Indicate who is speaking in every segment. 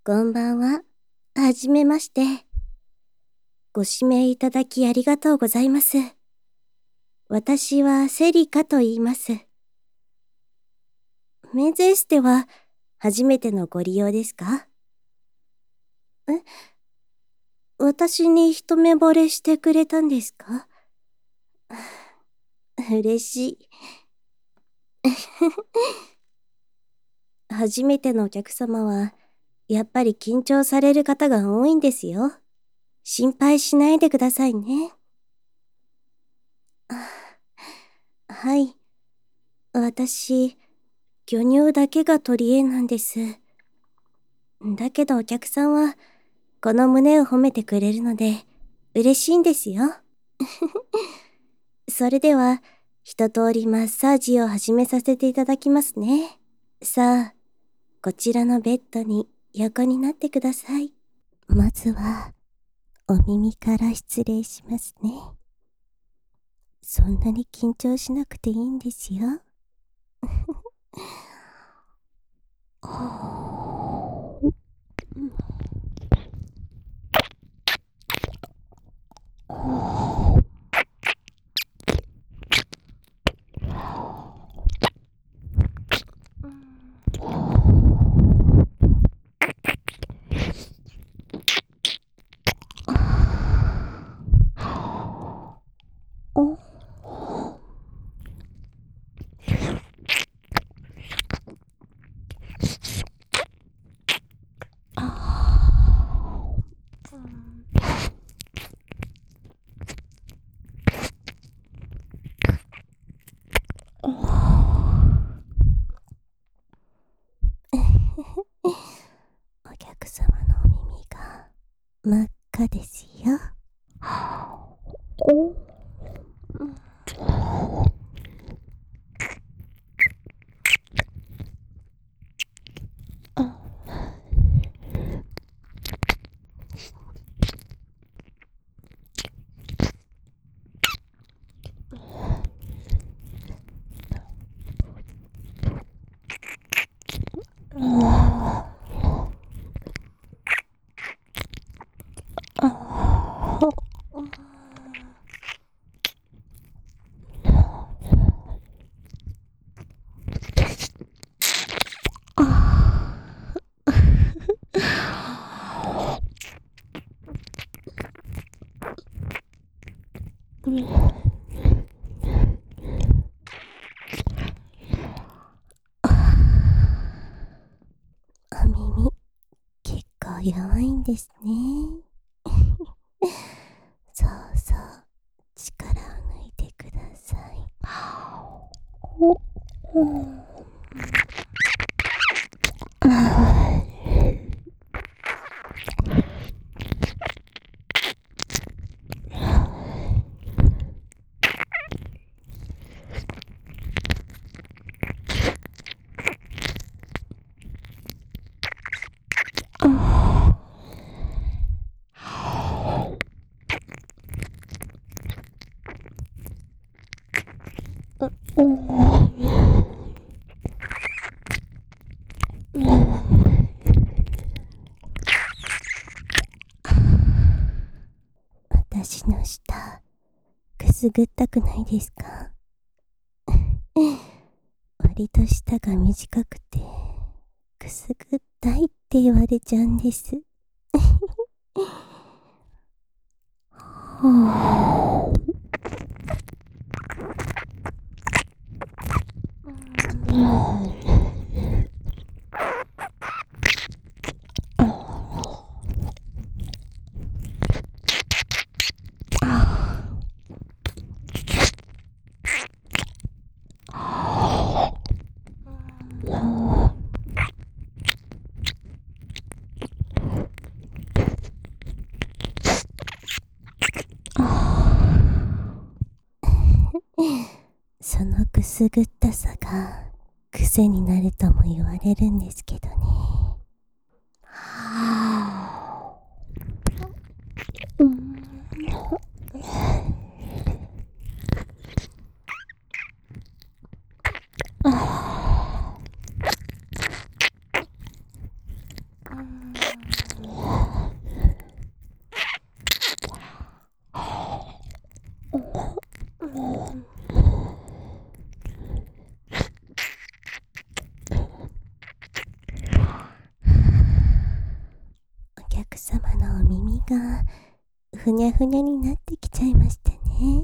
Speaker 1: こんばんは。はじめまして。ご指名いただきありがとうございます。私はセリカと言います。メンズエステは初めてのご利用ですか？私に一目惚れしてくれたんですか？嬉しい。初めてのお客様は、やっぱり緊張される方が多いんですよ。心配しないでくださいね。はい。私、巨乳だけが取り柄なんです。だけどお客さんは、この胸を褒めてくれるので、嬉しいんですよ。それでは、一通りマッサージを始めさせていただきますね。さあ、こちらのベッドに横になってください。まずは、お耳から失礼しますね。そんなに緊張しなくていいんですよ。お客様のお耳が真っ赤ですよ。お耳、結構弱いんですね。そうそう、力を抜いてください。私の舌、くすぐったくないですか？割と舌が短くて、くすぐったいって言われちゃうんです。そのくすぐったさが癖になるとも言われるんですけどね。 ふにゃふにゃになってきちゃいましたね。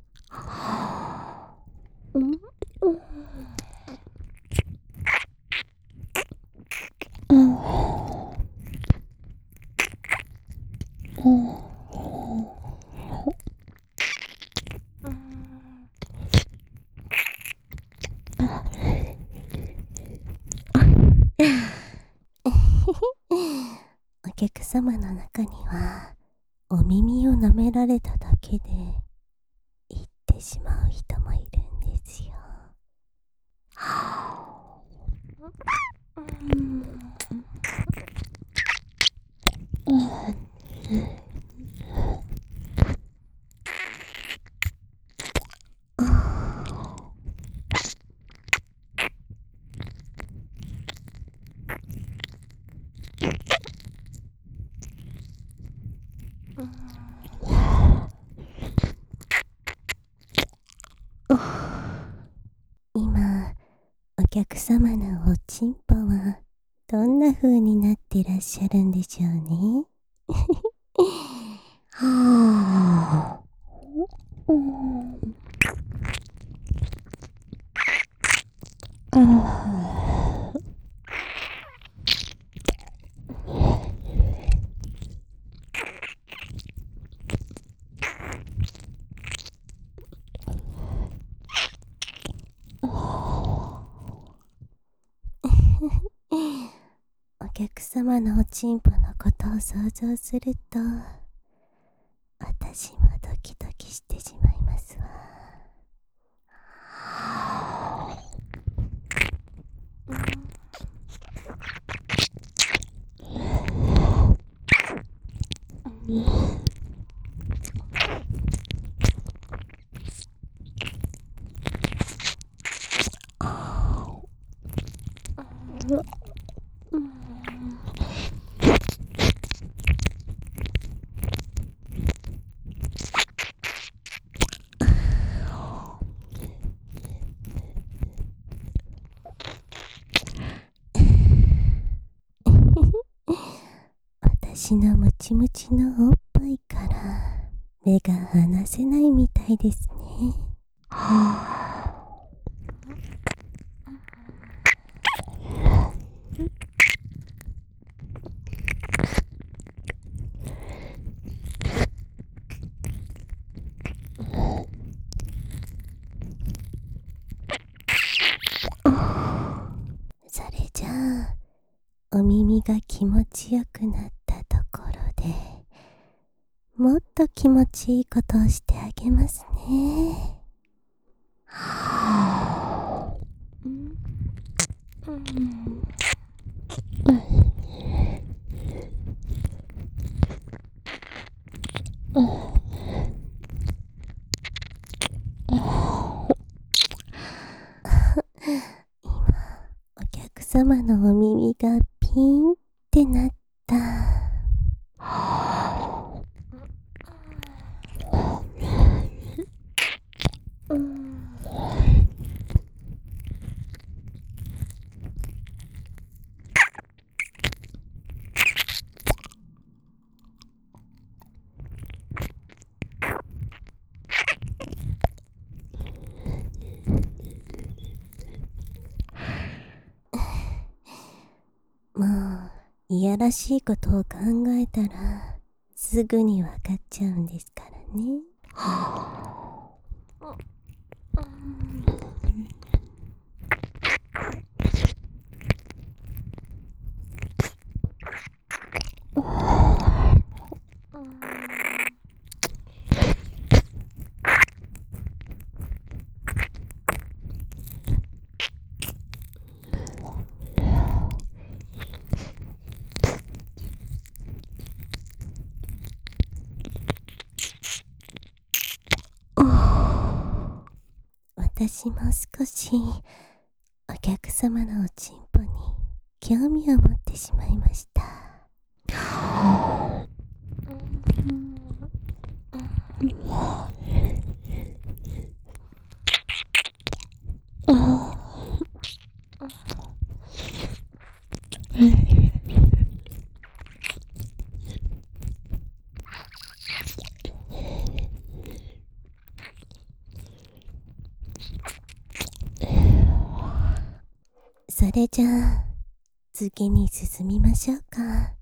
Speaker 1: お客様の中にはお耳を舐められただけで言ってしまう人もいるんですよ。今、お客様のおちんぽはどんな風になってらっしゃるんでしょうね。はあ。お客様のおちんぽのことを想像すると、私もドキドキしてしまいますわ。私のムチムチのおっぱいから目が離せないみたいですね。それじゃあ、お耳が気持ちよくなったところで、もっと気持ちいいことをしてあげますね。今、お客様のお耳がピーンってなった。もう、いやらしいことを考えたら、すぐにわかっちゃうんですからね。私も少しお客様のおちんぽに興味を持ってしまいました。 それじゃあ、次に進みましょうか。